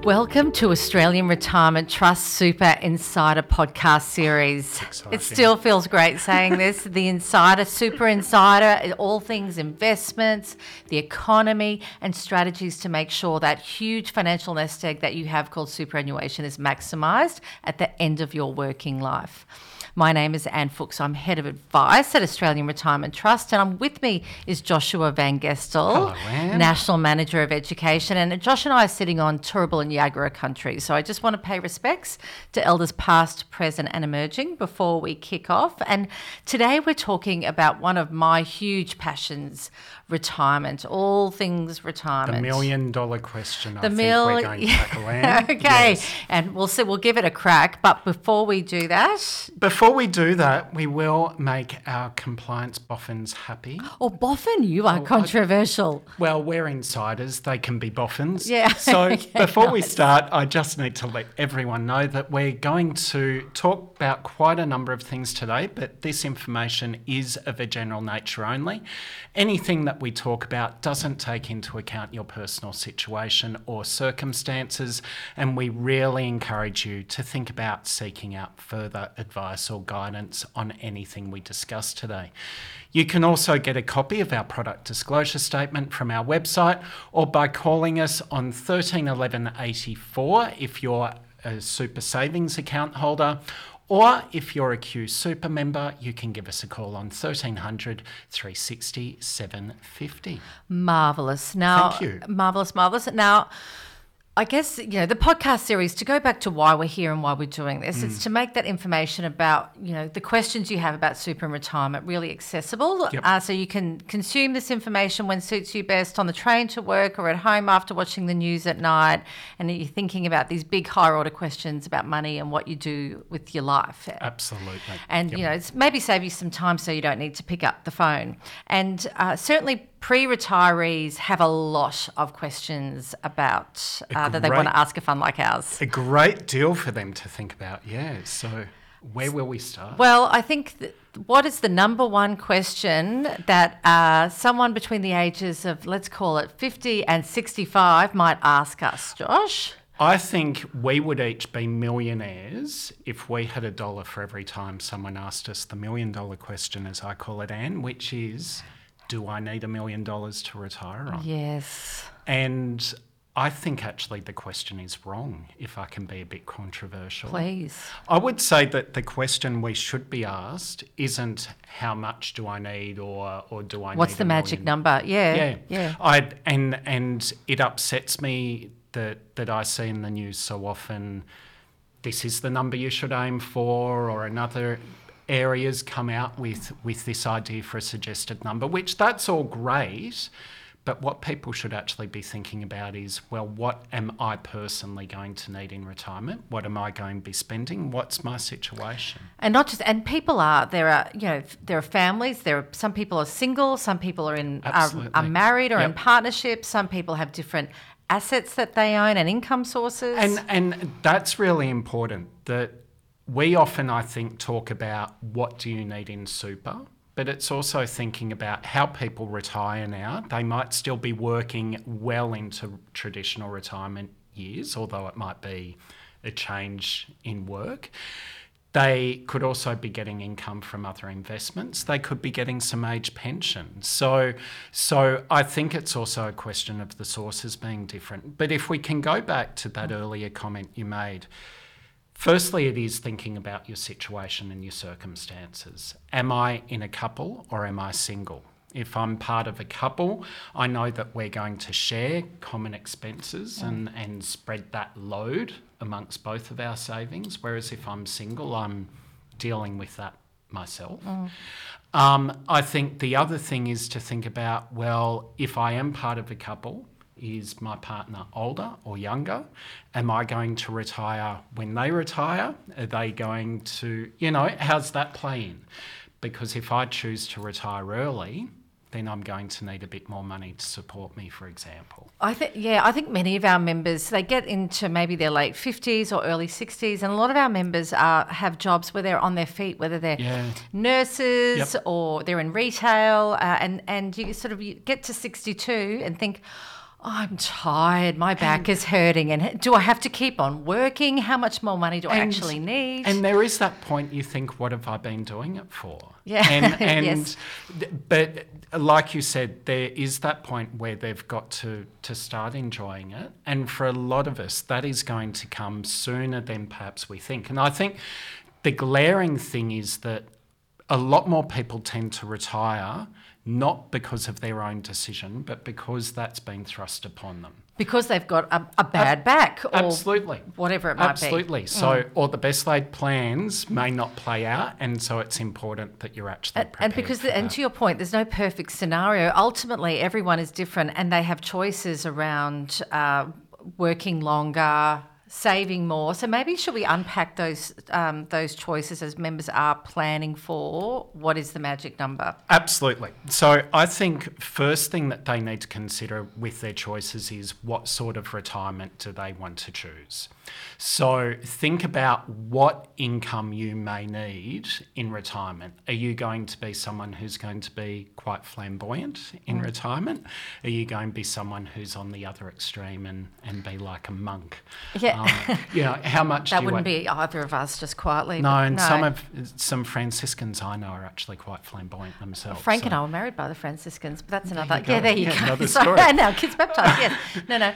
Welcome to Australian Retirement Trust Super Insider podcast series. It still feels great saying this. The Insider, Super Insider, all things investments, the economy and strategies to make sure that huge financial nest egg that you have called superannuation is maximised at the end of your working life. My name is Anne Fuchs. I'm Head of Advice at Australian Retirement Trust, and with me is Joshua Van Gestel, Hello, Anne. National Manager of Education. And Josh and I are sitting on Turrbal and Yagara country, so I just want to pay respects to elders past, present and emerging before we kick off. And today we're talking about one of my huge passions, retirement, all things retirement. The $1 million question, I think we're going to tackle, Anne. Okay, yes. And we'll give it a crack. But before we do that... Before we do that, we will make our compliance boffins happy. Oh, boffin, you are controversial. Well, we're insiders. They can be boffins. Yeah. So Okay, before we start, I just need to let everyone know that we're going to talk about quite a number of things today, but this information is of a general nature only. Anything that we talk about doesn't take into account your personal situation or circumstances, and we really encourage you to think about seeking out further advice or guidance on anything we discuss today. You can also get a copy of our product disclosure statement from our website or by calling us on 131184 if you're a super savings account holder, or if you're a Q Super member, you can give us a call on 1300 360 750. Marvellous. Now, Thank you. Marvellous. Now, I guess, the podcast series, to go back to why we're here and why we're doing this, it's to make that information about, the questions you have about super and retirement really accessible. Yep. So you can consume this information when suits you best on the train to work or at home after watching the news at night, and you're thinking about these big higher order questions about money and what you do with your life. Absolutely. And, Yep. it's maybe save you some time so you don't need to pick up the phone. And certainly pre-retirees have a lot of questions about that they want to ask a fund like ours. A great deal for them to think about, yeah. So where will we start? Well, I think what is the number one question that someone between the ages of, let's call it 50 and 65 might ask us, Josh? I think we would each be millionaires if we had $1 for every time someone asked us the $1 million question, as I call it, Anne, which is, do I need $1 million to retire on? Yes. And I think actually the question is wrong, if I can be a bit controversial. Please. I would say that the question we should be asked isn't how much do I need or do I need What's the magic number? Yeah. And it upsets me that I see in the news so often, this is the number you should aim for, or another areas come out with this idea for a suggested number, which that's all great. But what people should actually be thinking about is, well, what am I personally going to need in retirement? What am I going to be spending? What's my situation? And not just, and people are, there are families, some people are single, some people are are married or in partnerships, some people have different assets that they own and income sources. And that's really important, that we often, I think, talk about what do you need in super, but it's also thinking about how people retire now. They might still be working well into traditional retirement years, although it might be a change in work. They could also be getting income from other investments. They could be getting some age pension. So I think it's also a question of the sources being different. But if we can go back to that earlier comment you made, firstly, it is thinking about your situation and your circumstances. Am I in a couple or am I single? If I'm part of a couple, I know that we're going to share common expenses and spread that load amongst both of our savings, whereas if I'm single, I'm dealing with that myself. I think the other thing is to think about, well, if I am part of a couple, is my partner older or younger? Am I going to retire when they retire? Are they going to, how's that play in? Because if I choose to retire early, then I'm going to need a bit more money to support me, for example. I think many of our members, they get into maybe their late 50s or early 60s, and a lot of our members have jobs where they're on their feet, whether they're nurses or they're in retail, and you get to 62 and think, I'm tired, my back is hurting, and do I have to keep on working? How much more money do I actually need? And there is that point you think, what have I been doing it for? Yeah. Yes. But like you said, there is that point where they've got to start enjoying it. And for a lot of us, that is going to come sooner than perhaps we think. And I think the glaring thing is that a lot more people tend to retire not because of their own decision, but because that's been thrust upon them. Because they've got a bad back or Absolutely. Whatever it might Absolutely. be. So, or the best laid plans may not play out, and so it's important that you're actually prepared And to your point, there's no perfect scenario. Ultimately, everyone is different and they have choices around working longer, saving more. So maybe should we unpack those choices as members are planning for what is the magic number? Absolutely. So I think first thing that they need to consider with their choices is what sort of retirement do they want to choose. So think about what income you may need in retirement. Are you going to be someone who's going to be quite flamboyant in retirement? Are you going to be someone who's on the other extreme and be like a monk? Yeah. How much that wouldn't be either of us, just quietly. No, and some Franciscans I know are actually quite flamboyant themselves. Frank and I were married by the Franciscans, but that's another. There you go. Another story. And now kids baptised. Yes. No.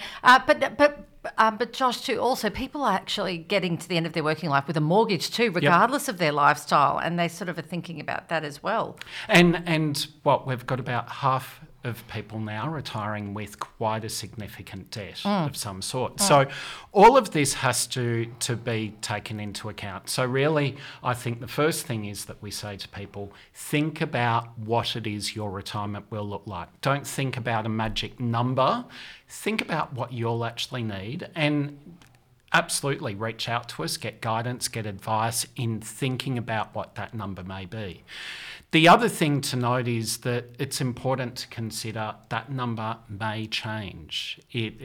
But Josh, too, also people are actually getting to the end of their working life with a mortgage too, regardless of their lifestyle, and they sort of are thinking about that as well. And what we've got about half of people now retiring with quite a significant debt of some sort. So all of this has to be taken into account. So really, I think the first thing is that we say to people, think about what it is your retirement will look like. Don't think about a magic number. Think about what you'll actually need, and absolutely reach out to us, get guidance, get advice in thinking about what that number may be. The other thing to note is that it's important to consider that number may change.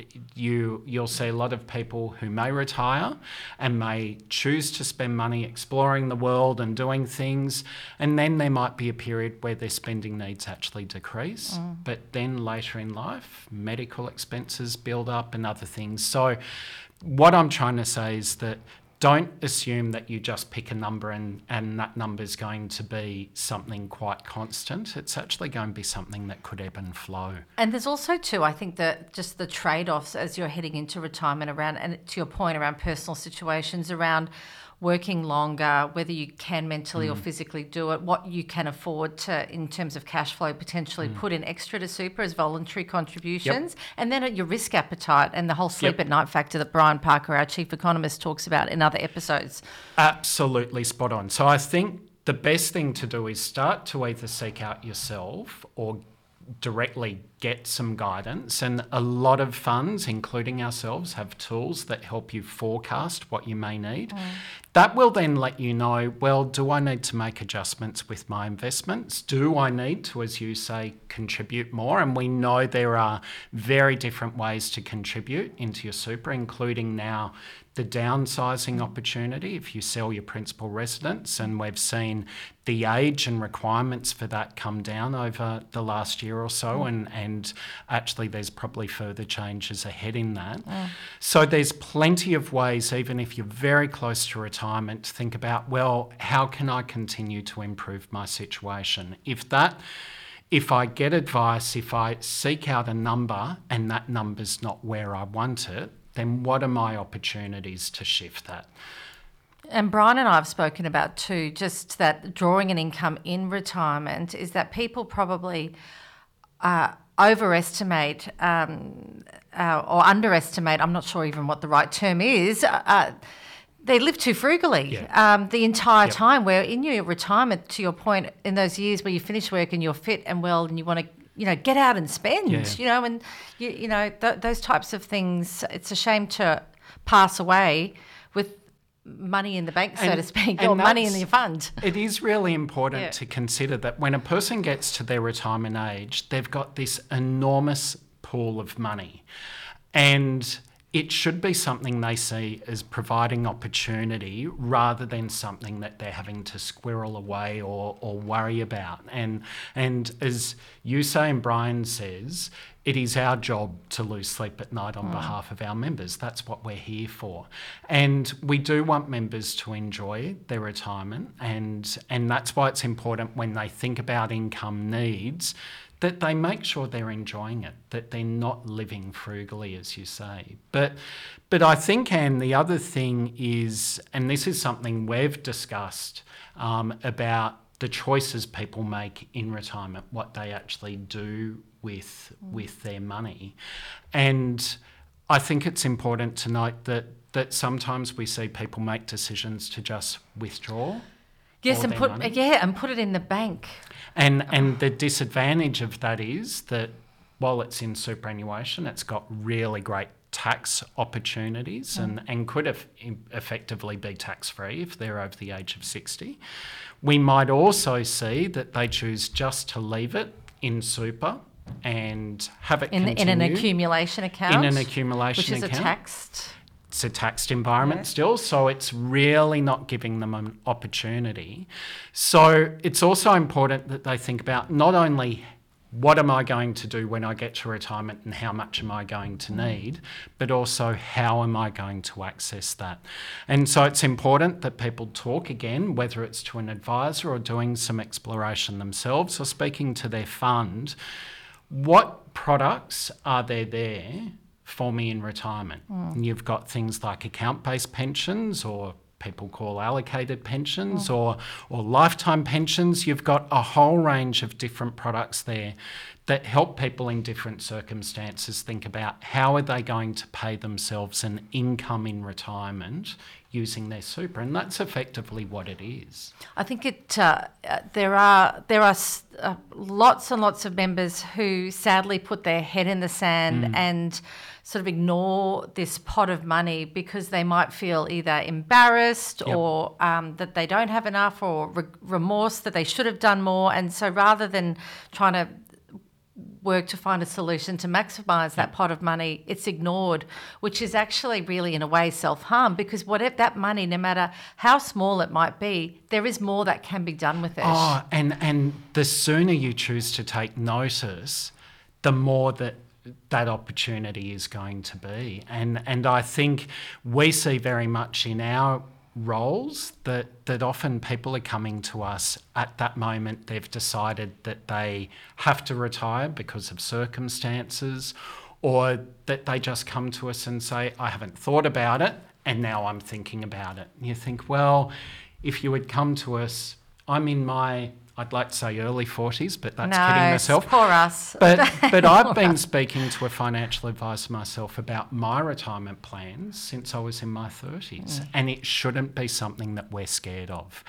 You'll see a lot of people who may retire and may choose to spend money exploring the world and doing things, and then there might be a period where their spending needs actually decrease. But then later in life, medical expenses build up and other things. So what I'm trying to say is that don't assume that you just pick a number and that number is going to be something quite constant. It's actually going to be something that could ebb and flow. And there's also, too, I think that just the trade-offs as you're heading into retirement around, and to your point, around personal situations, around working longer, whether you can mentally or physically do it, what you can afford to, in terms of cash flow, potentially put in extra to super as voluntary contributions, and then your risk appetite and the whole sleep at night factor that Brian Parker, our chief economist, talks about in other episodes. Absolutely spot on. So I think the best thing to do is start to either seek out yourself or directly get some guidance, and a lot of funds, including ourselves, have tools that help you forecast what you may need. That will then let you know, well, do I need to make adjustments with my investments? Do I need to, as you say, contribute more? And we know there are very different ways to contribute into your super, including now the downsizing opportunity if you sell your principal residence, and we've seen the age and requirements for that come down over the last year or so, and actually there's probably further changes ahead in that. So there's plenty of ways, even if you're very close to retirement, to think about, well, how can I continue to improve my situation? If I get advice, if I seek out a number and that number's not where I want it, then what are my opportunities to shift that? And Brian and I have spoken about too, just that drawing an income in retirement is that people probably overestimate or underestimate, I'm not sure even what the right term is, they live too frugally the entire time, where in your retirement, to your point, in those years where you finish work and you're fit and well and you want to get out and spend, and those types of things. It's a shame to pass away with money in the bank, so to speak, or money in your fund. It is really important to consider that when a person gets to their retirement age, they've got this enormous pool of money, and it should be something they see as providing opportunity rather than something that they're having to squirrel away or worry about. And as you say and Brian says, it is our job to lose sleep at night on behalf of our members. That's what we're here for. And we do want members to enjoy their retirement, and that's why it's important when they think about income needs that they make sure they're enjoying it, that they're not living frugally, as you say. But I think, Anne, the other thing is, and this is something we've discussed about the choices people make in retirement, what they actually do with their money. And I think it's important to note that sometimes we see people make decisions to just withdraw. Yes, and put it in the bank. And the disadvantage of that is that while it's in superannuation, it's got really great tax opportunities and could effectively be tax-free if they're over the age of 60. We might also see that they choose just to leave it in super and have it continue. In an accumulation account? In an accumulation account. Which is a taxed... It's a taxed environment still, so it's really not giving them an opportunity. So it's also important that they think about not only what am I going to do when I get to retirement and how much am I going to need, but also how am I going to access that. And so it's important that people talk again, whether it's to an advisor or doing some exploration themselves or speaking to their fund, what products are there for me in retirement? And you've got things like account-based pensions, or people call allocated pensions, or lifetime pensions. You've got a whole range of different products there that help people in different circumstances think about how are they going to pay themselves an income in retirement using their super, and that's effectively what it is. I think there are lots and lots of members who sadly put their head in the sand and sort of ignore this pot of money because they might feel either embarrassed or that they don't have enough, or remorse that they should have done more. And so rather than trying to work to find a solution to maximise that pot of money, it's ignored, which is actually really in a way self-harm, because whatever that money, no matter how small it might be, there is more that can be done with it. Oh, and the sooner you choose to take notice, the more that opportunity is going to be. And I think we see very much in our roles that often people are coming to us at that moment. They've decided that they have to retire because of circumstances, or that they just come to us and say, I haven't thought about it and now I'm thinking about it. And you think, well, if you had come to us, I'm in my, I'd like to say early 40s, but that's kidding myself. Poor us. But I've been speaking to a financial advisor myself about my retirement plans since I was in my 30s, and it shouldn't be something that we're scared of.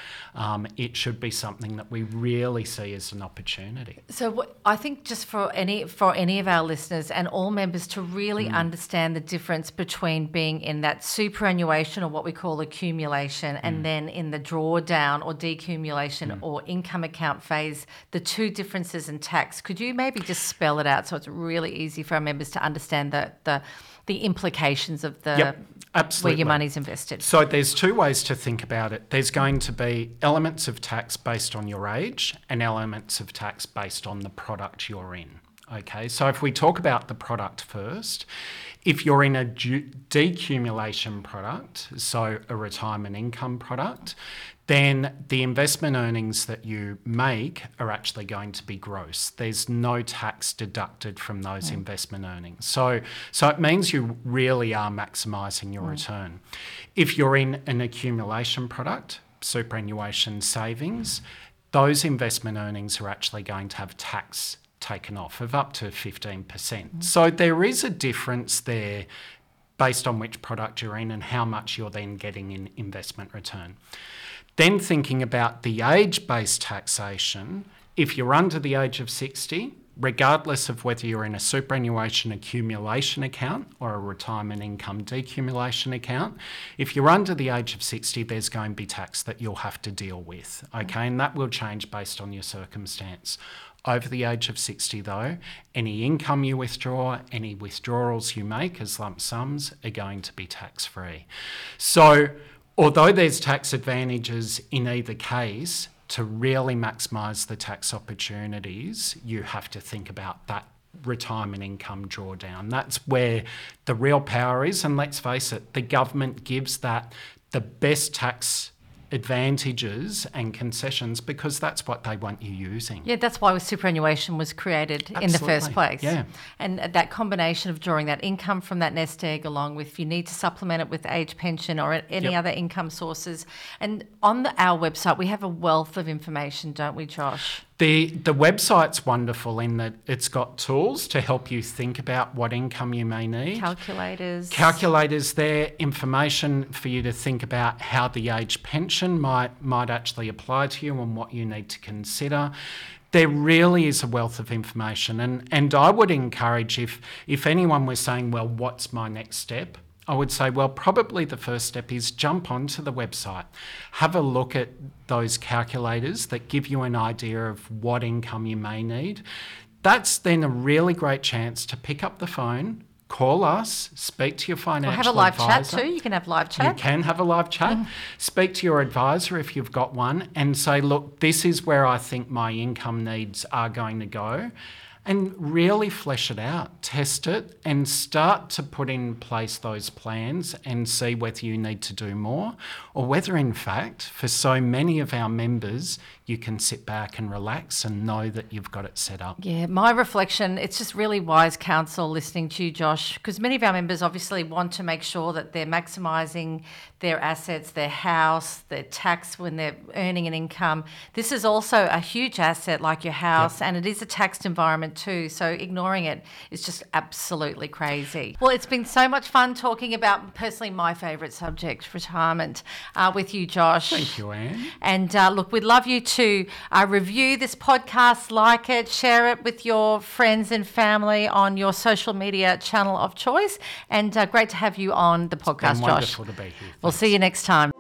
It should be something that we really see as an opportunity. So I think just for any of our listeners and all members to really understand the difference between being in that superannuation, or what we call accumulation, and then in the drawdown or decumulation or income account phase, the two differences in tax. Could you maybe just spell it out so it's really easy for our members to understand the implications of where your money's invested? So there's two ways to think about it. There's going to be elements of tax based on your age and elements of tax based on the product you're in. Okay, so if we talk about the product first, if you're in a decumulation product, so a retirement income product, then the investment earnings that you make are actually going to be gross. There's no tax deducted from those investment earnings. So it means you really are maximising your return. If you're in an accumulation product, superannuation savings, those investment earnings are actually going to have tax taken off of up to 15%. So there is a difference there based on which product you're in and how much you're then getting in investment return. Then thinking about the age-based taxation, if you're under the age of 60, regardless of whether you're in a superannuation accumulation account or a retirement income decumulation account, if you're under the age of 60, there's going to be tax that you'll have to deal with, okay? And that will change based on your circumstance. Over the age of 60 though, any income you withdraw, any withdrawals you make as lump sums are going to be tax-free. So although there's tax advantages in either case, to really maximise the tax opportunities, you have to think about retirement income drawdown. That's where the real power is. And let's face it, the government gives that the best tax advantages and concessions because that's what they want you using. Yeah, that's why superannuation was created Absolutely. in the first place. Yeah. And that combination of drawing that income from that nest egg along with if you need to supplement it with age pension or any other income sources. And on our website, we have a wealth of information, don't we, Josh? The website's wonderful in that it's got tools to help you think about what income you may need. Calculators there, information for you to think about how the age pension might actually apply to you and what you need to consider. There really is a wealth of information. And I would encourage if anyone was saying, well, what's my next step? I would say, well, probably the first step is jump onto the website, have a look at those calculators that give you an idea of what income you may need. That's then a really great chance to pick up the phone, call us, speak to your financial advisor. Or have a live chat too. You can have live chat. You can have a live chat. Speak to your advisor if you've got one and say, look, this is where I think my income needs are going to go. And really flesh it out, test it, and start to put in place those plans and see whether you need to do more or whether, in fact, for so many of our members, you can sit back and relax and know that you've got it set up. Yeah, my reflection, it's just really wise counsel listening to you, Josh, because many of our members obviously want to make sure that they're maximising their assets, their house, their tax when they're earning an income. This is also a huge asset like your house, and it is a taxed environment too, so ignoring it is just absolutely crazy. Well, it's been so much fun talking about personally my favourite subject, retirement, with you, Josh. Thank you, Anne. And look, we'd love you to review this podcast, like it, share it with your friends and family on your social media channel of choice. And great to have you on the podcast, Josh. Wonderful to be here. We'll see you next time.